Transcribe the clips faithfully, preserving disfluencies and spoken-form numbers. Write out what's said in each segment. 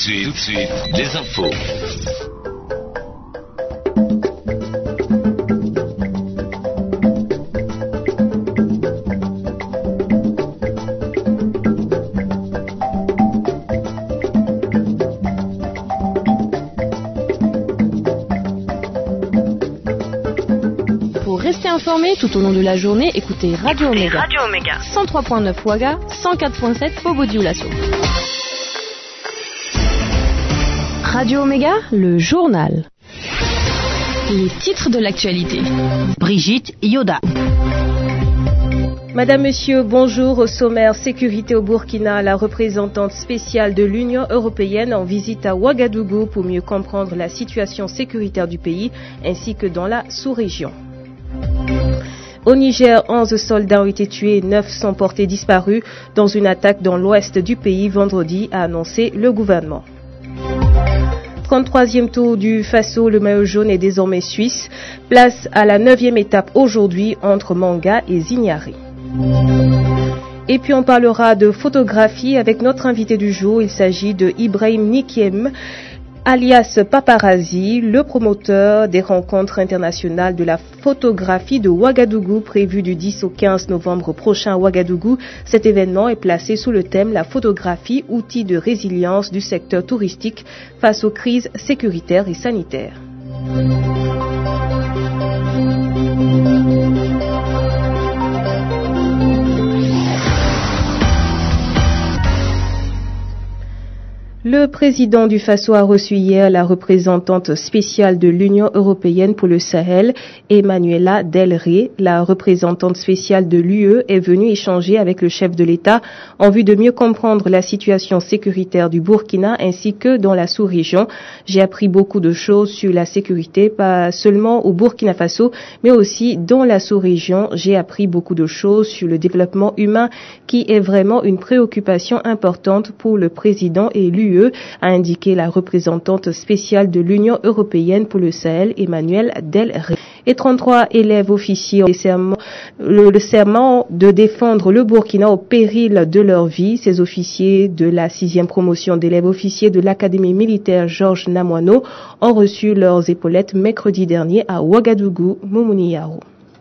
suite, tout de suite, les infos. Restez informés tout au long de la journée, écoutez Radio Omega. Radio Omega. cent trois point neuf Ouaga, cent quatre point sept Bobo-Dioulasso. Radio Omega, le journal. Les titres de l'actualité. Brigitte Yoda. Madame, Monsieur, bonjour. Au sommaire, sécurité au Burkina, la représentante spéciale de l'Union européenne en visite à Ouagadougou pour mieux comprendre la situation sécuritaire du pays ainsi que dans la sous-région. Au Niger, onze soldats ont été tués et neuf sont portés disparus dans une attaque dans l'ouest du pays vendredi, a annoncé le gouvernement. trente-troisième tour du Faso, le maillot jaune est désormais suisse. Place à la neuvième étape aujourd'hui entre Manga et Zignari. Et puis on parlera de photographie avec notre invité du jour. Il s'agit de Ibrahim Nikiem, alias Paparazzi, le promoteur des rencontres internationales de la photographie de Ouagadougou prévues du dix au quinze novembre prochain à Ouagadougou. Cet événement est placé sous le thème la photographie, outil de résilience du secteur touristique face aux crises sécuritaires et sanitaires. Le président du Faso a reçu hier la représentante spéciale de l'Union européenne pour le Sahel, Emanuela Del Rey. La représentante spéciale de l'U E est venue échanger avec le chef de l'État en vue de mieux comprendre la situation sécuritaire du Burkina ainsi que dans la sous-région. J'ai appris beaucoup de choses sur la sécurité, pas seulement au Burkina Faso, mais aussi dans la sous-région. J'ai appris beaucoup de choses sur le développement humain qui est vraiment une préoccupation importante pour le président et l'U E, a indiqué la représentante spéciale de l'Union européenne pour le Sahel, Emmanuel Del Rey. Et trente-trois élèves officiers ont le serment, le, le serment de défendre le Burkina au péril de leur vie. Ces officiers de la sixième promotion d'élèves officiers de l'Académie militaire Georges Namoiano ont reçu leurs épaulettes mercredi dernier à Ouagadougou, Moumouni Yaro.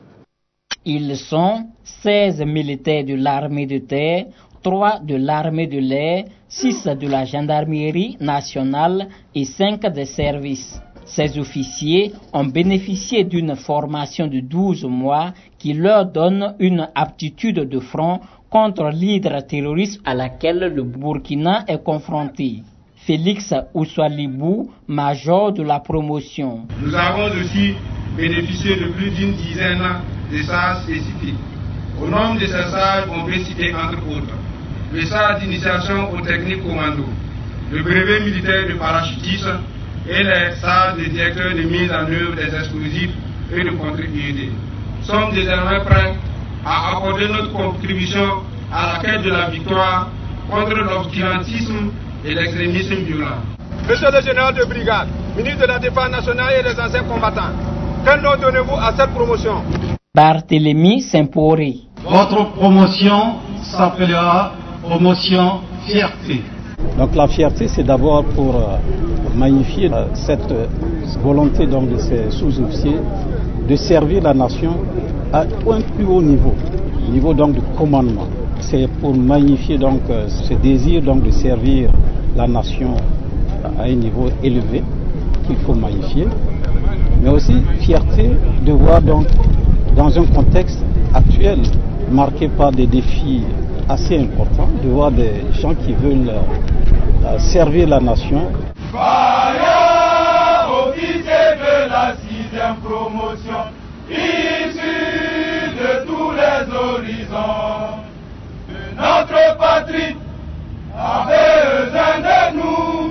Ils sont seize militaires de l'armée de terre, trois de l'armée de l'air, six de la gendarmerie nationale et cinq des services. Ces officiers ont bénéficié d'une formation de douze mois qui leur donne une aptitude de front contre l'hydre terroriste à laquelle le Burkina est confronté. Félix Oussoualibou, major de la promotion. Nous avons aussi bénéficié de plus d'une dizaine de salles spécifiques. Au nombre de ces salles, on peut citer entre autres les salles d'initiation aux techniques commando, le brevet militaire de parachutisme et les salles de directeurs de mise en œuvre des explosifs et de contre-I E D. Nous sommes désormais prêts à apporter notre contribution à la quête de la victoire contre l'obscurantisme et l'extrémisme violent. Monsieur le général de brigade, ministre de la Défense nationale et des anciens combattants, quel nom donnez-vous à cette promotion? Barthélemy Saint-Poré. Votre promotion s'appellera promotion fierté. Donc la fierté, c'est d'abord pour euh, magnifier euh, cette euh, volonté donc, de ces sous-officiers de servir la nation à un plus haut niveau, niveau donc de commandement. C'est pour magnifier donc euh, ce désir donc de servir la nation à un niveau élevé qu'il faut magnifier, mais aussi fierté de voir donc dans un contexte actuel marqué par des défis assez important de voir des gens qui veulent euh, servir la nation. Vaillant officier de la sixième promotion, issus de tous les horizons, de notre patrie, avait besoin de nous.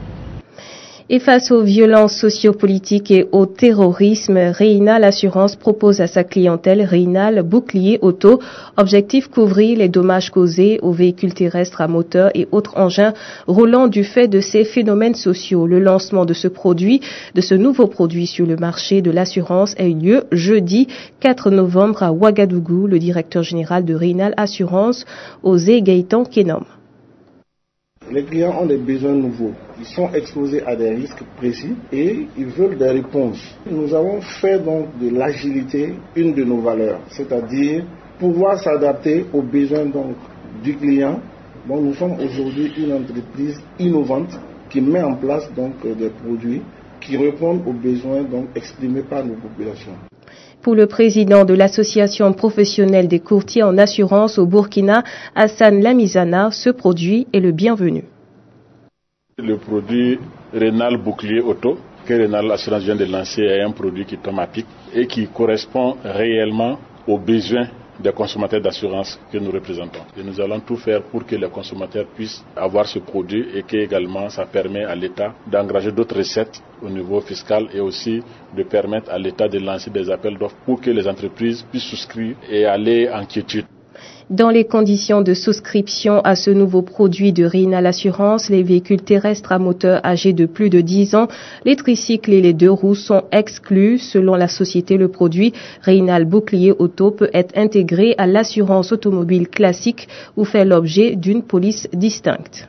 Et face aux violences sociopolitiques et au terrorisme, Reynal Assurance propose à sa clientèle Reynal Bouclier Auto. Objectif, couvrir les dommages causés aux véhicules terrestres à moteur et autres engins roulants du fait de ces phénomènes sociaux. Le lancement de ce produit, de ce nouveau produit sur le marché de l'assurance a eu lieu jeudi quatre novembre à Ouagadougou. Le directeur général de Reynal Assurance, Osé Gaëtan Kenom. Les clients ont des besoins nouveaux. Ils sont exposés à des risques précis et ils veulent des réponses. Nous avons fait donc de l'agilité une de nos valeurs, c'est-à-dire pouvoir s'adapter aux besoins donc du client. Bon, nous sommes aujourd'hui une entreprise innovante qui met en place donc des produits qui répondent aux besoins donc exprimés par nos populations. Pour le président de l'association professionnelle des courtiers en assurance au Burkina, Hassan Lamizana, ce produit est le bienvenu. Le produit Rénal Bouclier Auto que Rénal Assurance vient de lancer est un produit qui est automatique et qui correspond réellement aux besoins des consommateurs d'assurance que nous représentons. Et nous allons tout faire pour que les consommateurs puissent avoir ce produit et que également ça permet à l'État d'engager d'autres recettes au niveau fiscal et aussi de permettre à l'État de lancer des appels d'offres pour que les entreprises puissent souscrire et aller en quiétude. Dans les conditions de souscription à ce nouveau produit de Rénal Assurance, les véhicules terrestres à moteur âgés de plus de dix ans, les tricycles et les deux roues sont exclus. Selon la société, le produit Rénal Bouclier Auto peut être intégré à l'assurance automobile classique ou faire l'objet d'une police distincte.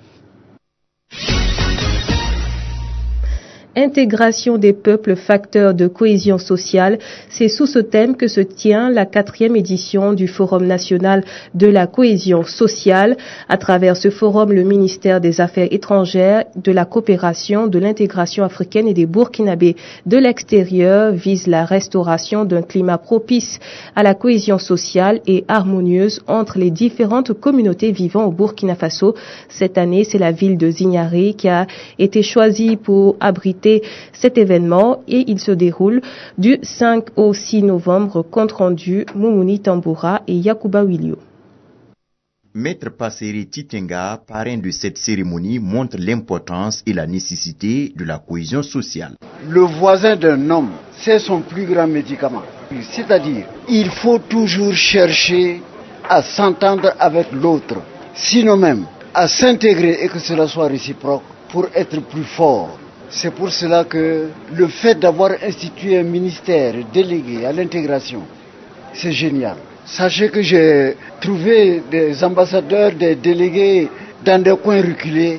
Intégration des peuples, facteur de cohésion sociale, c'est sous ce thème que se tient la quatrième édition du Forum national de la cohésion sociale. À travers ce forum, le ministère des Affaires étrangères, de la coopération, de l'intégration africaine et des Burkinabés de l'extérieur vise la restauration d'un climat propice à la cohésion sociale et harmonieuse entre les différentes communautés vivant au Burkina Faso. Cette année, c'est la ville de Zignaré qui a été choisie pour abriter cet événement et il se déroule du cinq au six novembre. Compte rendu Moumouni Tamboura et Yakuba Wilio. Maître Passeri Titenga, parrain de cette cérémonie, montre l'importance et la nécessité de la cohésion sociale. Le voisin d'un homme, c'est son plus grand médicament. C'est-à-dire, il faut toujours chercher à s'entendre avec l'autre, sinon même à s'intégrer et que cela soit réciproque pour être plus fort. C'est pour cela que le fait d'avoir institué un ministère délégué à l'intégration, c'est génial. Sachez que j'ai trouvé des ambassadeurs, des délégués dans des coins reculés.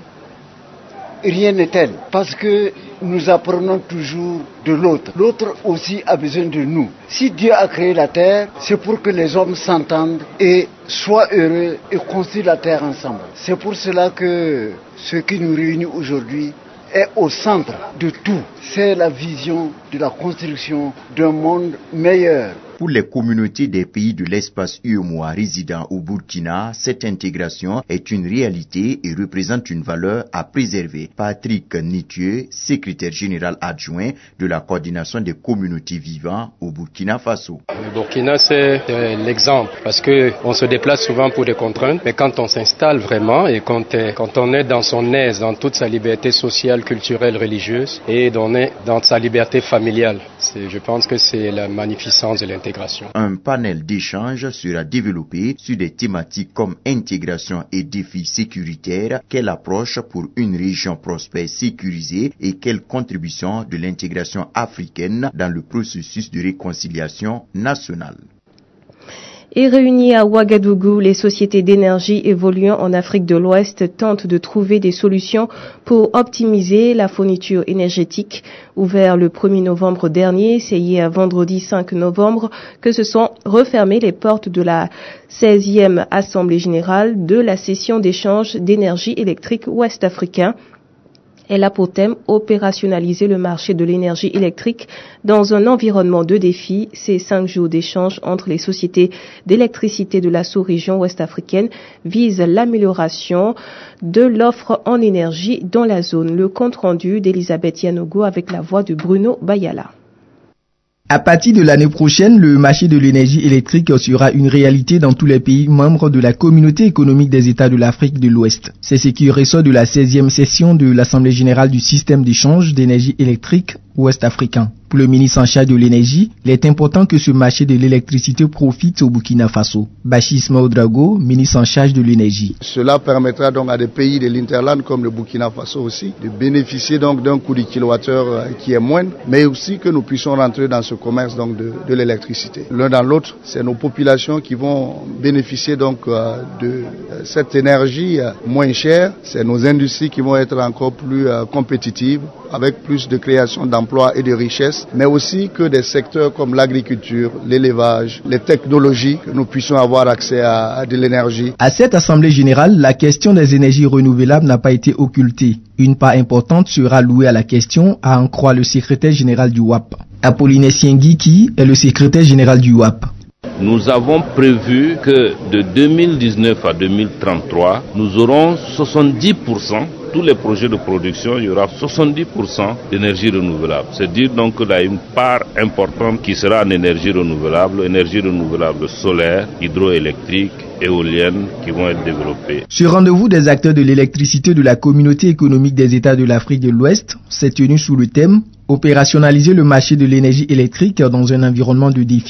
Rien n'est tel, parce que nous apprenons toujours de l'autre. L'autre aussi a besoin de nous. Si Dieu a créé la terre, c'est pour que les hommes s'entendent et soient heureux et construisent la terre ensemble. C'est pour cela que ce qui nous réunit aujourd'hui est au centre de tout. C'est la vision de la construction d'un monde meilleur. Pour les communautés des pays de l'espace U E M O A résidant au Burkina, cette intégration est une réalité et représente une valeur à préserver. Patrick Nitieux, secrétaire général adjoint de la coordination des communautés vivant au Burkina Faso. Le Burkina, c'est l'exemple parce que on se déplace souvent pour des contraintes, mais quand on s'installe vraiment et quand, quand on est dans son aise, dans toute sa liberté sociale, culturelle, religieuse et on est dans sa liberté familiale, je pense que c'est la magnificence de l'intégration. Un panel d'échange sera développé sur des thématiques comme intégration et défis sécuritaires, quelle approche pour une région prospère sécurisée et quelle contribution de l'intégration africaine dans le processus de réconciliation nationale. Et réunies à Ouagadougou, les sociétés d'énergie évoluant en Afrique de l'Ouest tentent de trouver des solutions pour optimiser la fourniture énergétique. Ouvert le premier novembre dernier, c'est hier vendredi cinq novembre que se sont refermées les portes de la seizième Assemblée générale de la session d'échange d'énergie électrique ouest-africain. Elle a pour thème opérationnaliser le marché de l'énergie électrique dans un environnement de défis. Ces cinq jours d'échange entre les sociétés d'électricité de la sous-région ouest-africaine visent l'amélioration de l'offre en énergie dans la zone. Le compte rendu d'Elisabeth Yanogo avec la voix de Bruno Bayala. À partir de l'année prochaine, le marché de l'énergie électrique sera une réalité dans tous les pays membres de la communauté économique des États de l'Afrique de l'Ouest. C'est ce qui ressort de la seizième session de l'Assemblée générale du système d'échange d'énergie électrique ouest africain. Pour le ministre en charge de l'énergie, il est important que ce marché de l'électricité profite au Burkina Faso. Bachir Ouedraogo, ministre en charge de l'énergie. Cela permettra donc à des pays de l'Interland comme le Burkina Faso aussi de bénéficier donc d'un coût du kilowattheure qui est moindre, mais aussi que nous puissions rentrer dans ce commerce donc de, de l'électricité. L'un dans l'autre, c'est nos populations qui vont bénéficier donc euh, de cette énergie euh, moins chère. C'est nos industries qui vont être encore plus euh, compétitives, avec plus de création d'emplois et de richesses, mais aussi que des secteurs comme l'agriculture, l'élevage, les technologies, que nous puissions avoir accès à, à de l'énergie. À cette assemblée générale, la question des énergies renouvelables n'a pas été occultée. Une part importante sera allouée à la question, à en croire le secrétaire général du W A P. Apollinaire Siengiki est le secrétaire général du W A P. Nous avons prévu que de deux mille dix-neuf à deux mille trente-trois, nous aurons soixante-dix pour cent, tous les projets de production, il y aura soixante-dix pour cent d'énergie renouvelable. C'est dire donc qu'il y a une part importante qui sera en énergie renouvelable, énergie renouvelable solaire, hydroélectrique, éolienne qui vont être développées. Ce rendez-vous des acteurs de l'électricité de la communauté économique des États de l'Afrique de l'Ouest s'est tenu sous le thème « Opérationnaliser le marché de l'énergie électrique dans un environnement de défi ».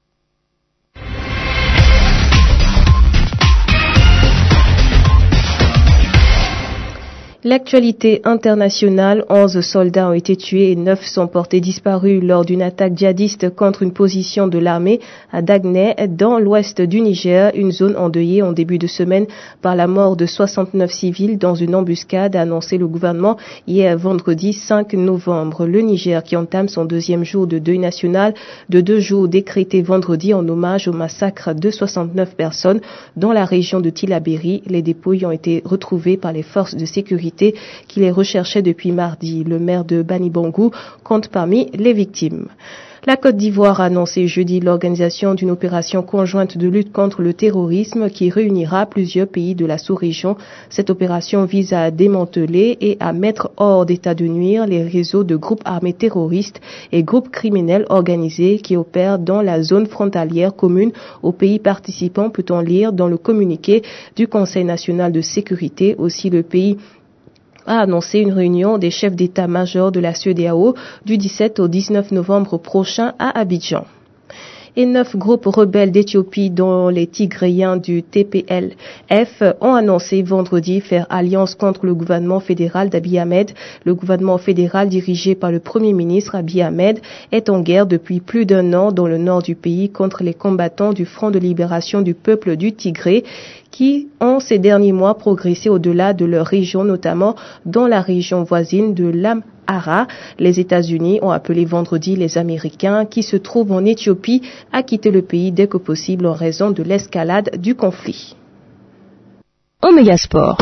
L'actualité internationale, onze soldats ont été tués et neuf sont portés disparus lors d'une attaque djihadiste contre une position de l'armée à Dagneh, dans l'ouest du Niger, une zone endeuillée en début de semaine par la mort de soixante-neuf civils dans une embuscade, a annoncé le gouvernement hier vendredi cinq novembre. Le Niger qui entame son deuxième jour de deuil national de deux jours décrété vendredi en hommage au massacre de soixante-neuf personnes dans la région de Tillabéri. Les dépouilles ont été retrouvées par les forces de sécurité qui les recherchait depuis mardi. Le maire de Banibangou compte parmi les victimes. La Côte d'Ivoire a annoncé jeudi l'organisation d'une opération conjointe de lutte contre le terrorisme qui réunira plusieurs pays de la sous-région. Cette opération vise à démanteler et à mettre hors d'état de nuire les réseaux de groupes armés terroristes et groupes criminels organisés qui opèrent dans la zone frontalière commune aux pays participants, peut-on lire dans le communiqué du Conseil national de sécurité. Aussi, le pays a annoncé une réunion des chefs d'état-major de la C E D A O du dix-sept au dix-neuf novembre prochain à Abidjan. Et neuf groupes rebelles d'Éthiopie, dont les Tigréens du T P L F, ont annoncé vendredi faire alliance contre le gouvernement fédéral d'Abiy Ahmed. Le gouvernement fédéral dirigé par le Premier ministre Abiy Ahmed est en guerre depuis plus d'un an dans le nord du pays contre les combattants du Front de libération du peuple du Tigré, qui ont ces derniers mois progressé au-delà de leur région, notamment dans la région voisine de l'Amhara. Les États-Unis ont appelé vendredi les Américains qui se trouvent en Éthiopie à quitter le pays dès que possible en raison de l'escalade du conflit. Omega Sport.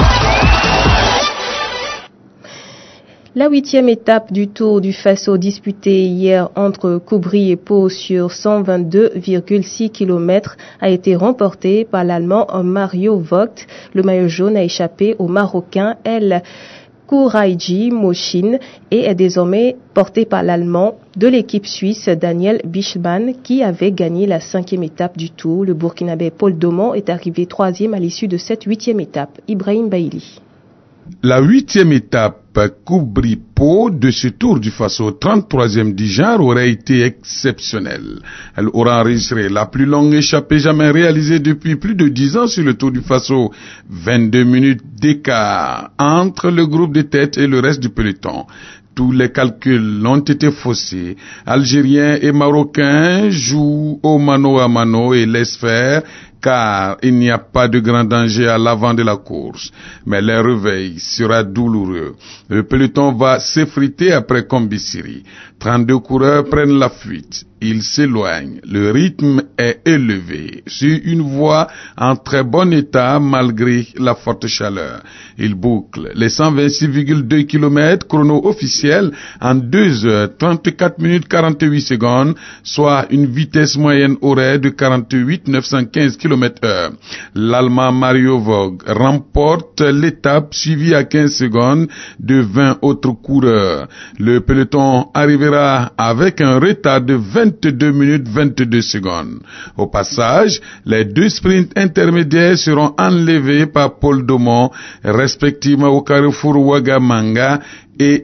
La huitième étape du Tour du Faso disputée hier entre Koubri et Pau sur cent vingt-deux virgule six kilomètres a été remportée par l'Allemand Mario Vogt. Le maillot jaune a échappé au Marocain El Kouraïji Moshin et est désormais porté par l'Allemand de l'équipe suisse Daniel Bischmann qui avait gagné la cinquième étape du Tour. Le Burkinabé Paul Daumont est arrivé troisième à l'issue de cette huitième étape. Ibrahim Baïli. La huitième étape Koubri-Pau de ce Tour du Faso, trente-troisième du genre, aurait été exceptionnelle. Elle aura enregistré la plus longue échappée jamais réalisée depuis plus de dix ans sur le Tour du Faso. vingt-deux minutes d'écart entre le groupe de tête et le reste du peloton. Tous les calculs ont été faussés. Algériens et Marocains jouent au mano à mano et laissent faire, car il n'y a pas de grand danger à l'avant de la course. Mais le réveil sera douloureux. Le peloton va s'effriter après Combisiri. trente-deux coureurs prennent la fuite. Ils s'éloignent. Le rythme est élevé. Sur une voie en très bon état malgré la forte chaleur. Ils bouclent les cent vingt-six virgule deux kilomètres chrono officiel en deux heures trente-quatre minutes quarante-huit secondes, soit une vitesse moyenne horaire de quarante-huit virgule neuf cent quinze kilomètres heure. L'Allemand Mario Vogt remporte l'étape suivie à quinze secondes de vingt autres coureurs. Le peloton arrivera avec un retard de vingt-deux minutes vingt-deux secondes. Au passage, les deux sprints intermédiaires seront enlevés par Paul Daumont, respectivement au carrefour Ouagamanga et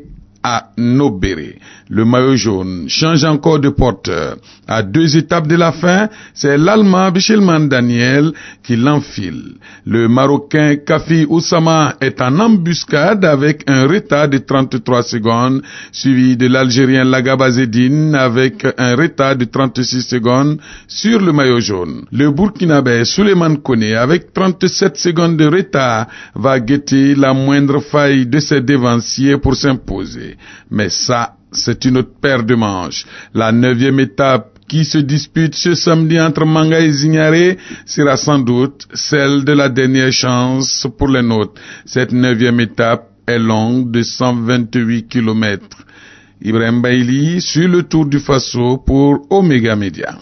à Nobéré. Le maillot jaune change encore de porteur. À deux étapes de la fin, c'est l'Allemand Bichelman Daniel qui l'enfile. Le Marocain Kafi Oussama est en embuscade avec un retard de trente-trois secondes, suivi de l'Algérien Lagaba Zedine avec un retard de trente-six secondes sur le maillot jaune. Le Burkinabé Souleymane Koné avec trente-sept secondes de retard va guetter la moindre faille de ses dévanciers pour s'imposer. Mais ça, c'est une autre paire de manches. La neuvième étape qui se dispute ce samedi entre Manga et Zignaré sera sans doute celle de la dernière chance pour les nôtres. Cette neuvième étape est longue de cent vingt-huit kilomètres. Ibrahim Baili sur le Tour du Faso pour Omega Media.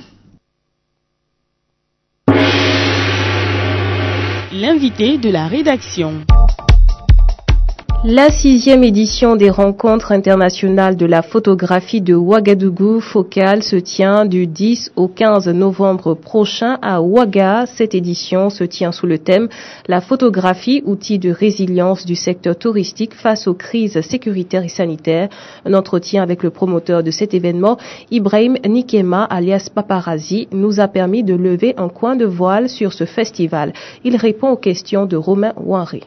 L'invité de la rédaction. La sixième édition des rencontres internationales de la photographie de Ouagadougou Focal se tient du dix au quinze novembre prochain à Ouaga. Cette édition se tient sous le thème « La photographie, outil de résilience du secteur touristique face aux crises sécuritaires et sanitaires ». Un entretien avec le promoteur de cet événement, Ibrahim Nikema alias Paparazzi, nous a permis de lever un coin de voile sur ce festival. Il répond aux questions de Romain Ouanré.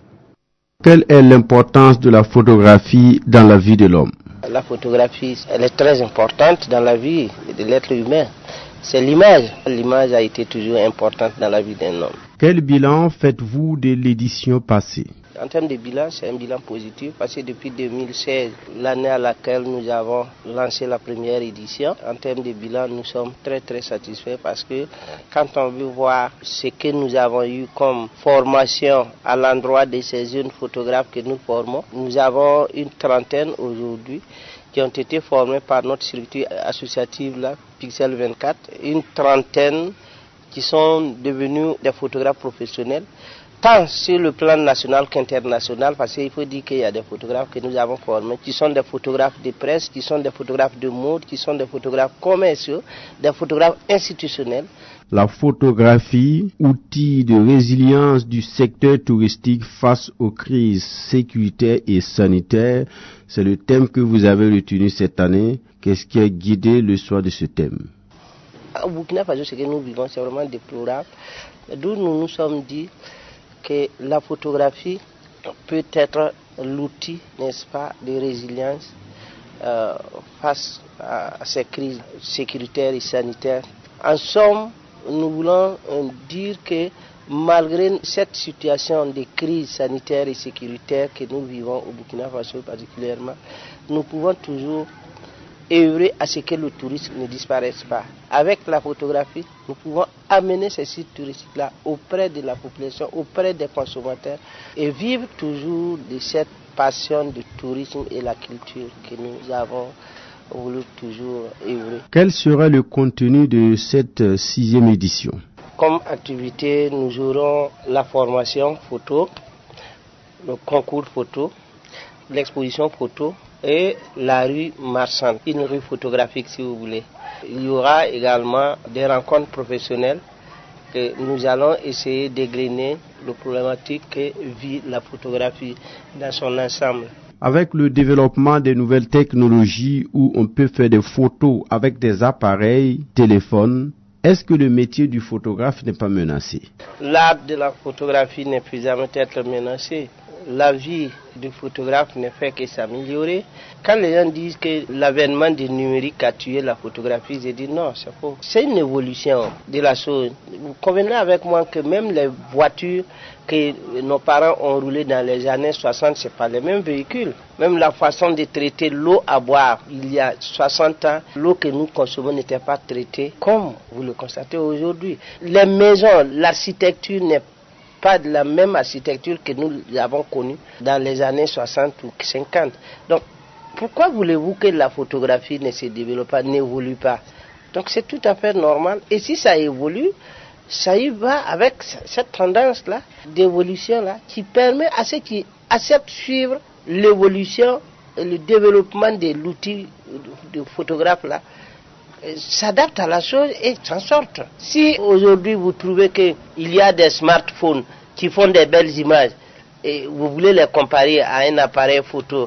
Quelle est l'importance de la photographie dans la vie de l'homme? La photographie, elle est très importante dans la vie de l'être humain. C'est l'image. L'image a été toujours importante dans la vie d'un homme. Quel bilan faites-vous de l'édition passée? En termes de bilan, c'est un bilan positif parce que depuis deux mille seize, l'année à laquelle nous avons lancé la première édition, en termes de bilan, nous sommes très très satisfaits parce que quand on veut voir ce que nous avons eu comme formation à l'endroit de ces jeunes photographes que nous formons, nous avons une trentaine aujourd'hui qui ont été formés par notre structure associative là, Pixel vingt-quatre, une trentaine qui sont devenus des photographes professionnels, tant sur le plan national qu'international, parce qu'il faut dire qu'il y a des photographes que nous avons formés, qui sont des photographes de presse, qui sont des photographes de mode, qui sont des photographes commerciaux, des photographes institutionnels. La photographie, outil de résilience du secteur touristique face aux crises sécuritaires et sanitaires, c'est le thème que vous avez retenu cette année. Qu'est-ce qui a guidé le choix de ce thème? Au Burkina Faso, ce que nous vivons, c'est vraiment déplorable. D'où nous nous sommes dit que la photographie peut être l'outil, n'est-ce pas, de résilience euh, face à ces crises sécuritaires et sanitaires. En somme, nous voulons euh, dire que malgré cette situation de crise sanitaire et sécuritaire que nous vivons au Burkina Faso particulièrement, nous pouvons toujours œuvrer à ce que le tourisme ne disparaisse pas. Avec la photographie, nous pouvons amener ces sites touristiques-là auprès de la population, auprès des consommateurs et vivre toujours de cette passion du tourisme et la culture que nous avons voulu toujours œuvrer. Quel sera le contenu de cette sixième édition? Comme activité, nous aurons la formation photo, le concours photo, l'exposition photo, et la rue marchande, une rue photographique si vous voulez. Il y aura également des rencontres professionnelles que nous allons essayer d'égrener le problématique que vit la photographie dans son ensemble. Avec le développement des nouvelles technologies où on peut faire des photos avec des appareils, téléphones, est-ce que le métier du photographe n'est pas menacé? L'art de la photographie n'est plus jamais être menacé. La vie du photographe ne fait que s'améliorer. Quand les gens disent que l'avènement du numérique a tué la photographie, je dis non, c'est faux. C'est une évolution de la chose. Vous convenez avec moi que même les voitures que nos parents ont roulées dans les années soixante, ce n'est pas les mêmes véhicules. Même la façon de traiter l'eau à boire, il y a soixante ans, l'eau que nous consommons n'était pas traitée comme vous le constatez aujourd'hui. Les maisons, l'architecture n'est pas de la même architecture que nous avons connue dans les années soixante ou cinquante. Donc, pourquoi voulez-vous que la photographie ne se développe pas, n'évolue pas? Donc, c'est tout à fait normal. Et si ça évolue, ça y va avec cette tendance-là, d'évolution-là, qui permet à ceux qui acceptent de suivre l'évolution et le développement de l'outil de photographe-là, s'adapte à la chose et s'en sortent. Si aujourd'hui vous trouvez qu'il y a des smartphones qui font des belles images et vous voulez les comparer à un appareil photo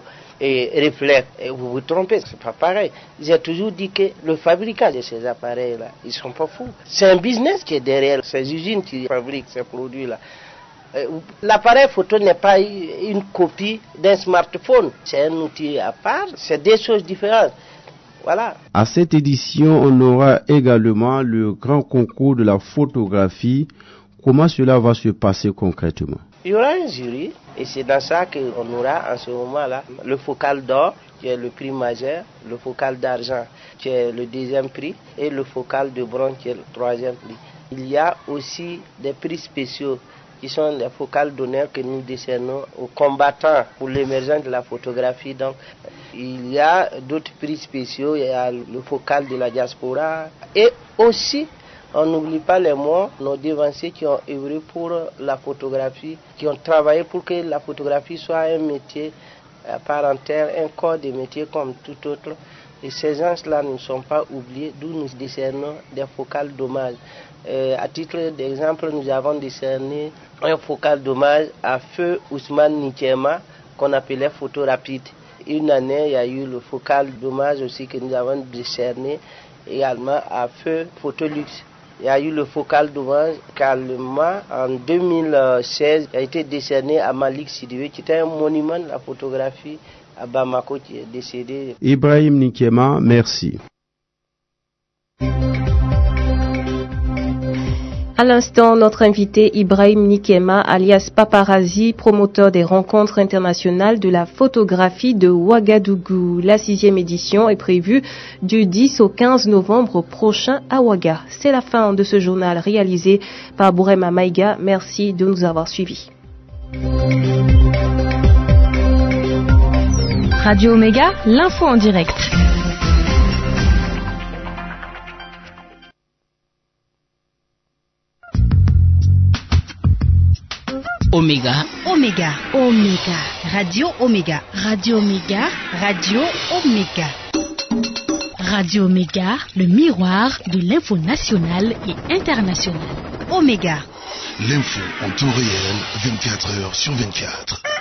et réflexe. Et vous vous trompez, c'est pas pareil. J'ai toujours dit que le fabricant de ces appareils-là, ils sont pas fous. C'est un business qui est derrière ces usines qui fabriquent ces produits-là. L'appareil photo n'est pas une copie d'un smartphone. C'est un outil à part, c'est des choses différentes. Voilà. À cette édition, on aura également le grand concours de la photographie. Comment cela va se passer concrètement? Il y aura un jury et c'est dans ça qu'on aura en ce moment-là le focal d'or qui est le prix majeur, le focal d'argent qui est le deuxième prix et le focal de bronze qui est le troisième prix. Il y a aussi des prix spéciaux qui sont les focales d'honneur que nous décernons aux combattants pour l'émergence de la photographie. Donc, il y a d'autres prix spéciaux, il y a le focal de la diaspora et aussi, on n'oublie pas les morts, nos devanciers qui ont œuvré pour la photographie, qui ont travaillé pour que la photographie soit un métier à part entière, un corps de métier comme tout autre. Et ces gens-là ne sont pas oubliés, d'où nous décernons des focales d'hommage. Euh, à titre d'exemple, nous avons décerné un focal d'hommage à Feu Ousmane Nikema, qu'on appelait photo rapide. Une année, il y a eu le focal d'hommage aussi que nous avons décerné également à Feu Photolux. Il y a eu le focal d'hommage Calma en deux mille seize, qui a été décerné à Malik Sidibé, qui était un monument de la photographie à Bamako, qui est décédé. Ibrahim Nikema, merci. À l'instant, notre invité Ibrahim Nikema, alias Paparazzi, promoteur des rencontres internationales de la photographie de Ouagadougou. La sixième édition est prévue du dix au quinze novembre prochain à Ouaga. C'est la fin de ce journal réalisé par Bourema Maïga. Merci de nous avoir suivis. Radio Omega, l'info en direct. Omega. Omega. Omega. Radio Omega. Radio Omega. Radio Omega. Radio Omega, le miroir de l'info nationale et internationale. Omega. L'info en temps réel, vingt-quatre heures sur vingt-quatre.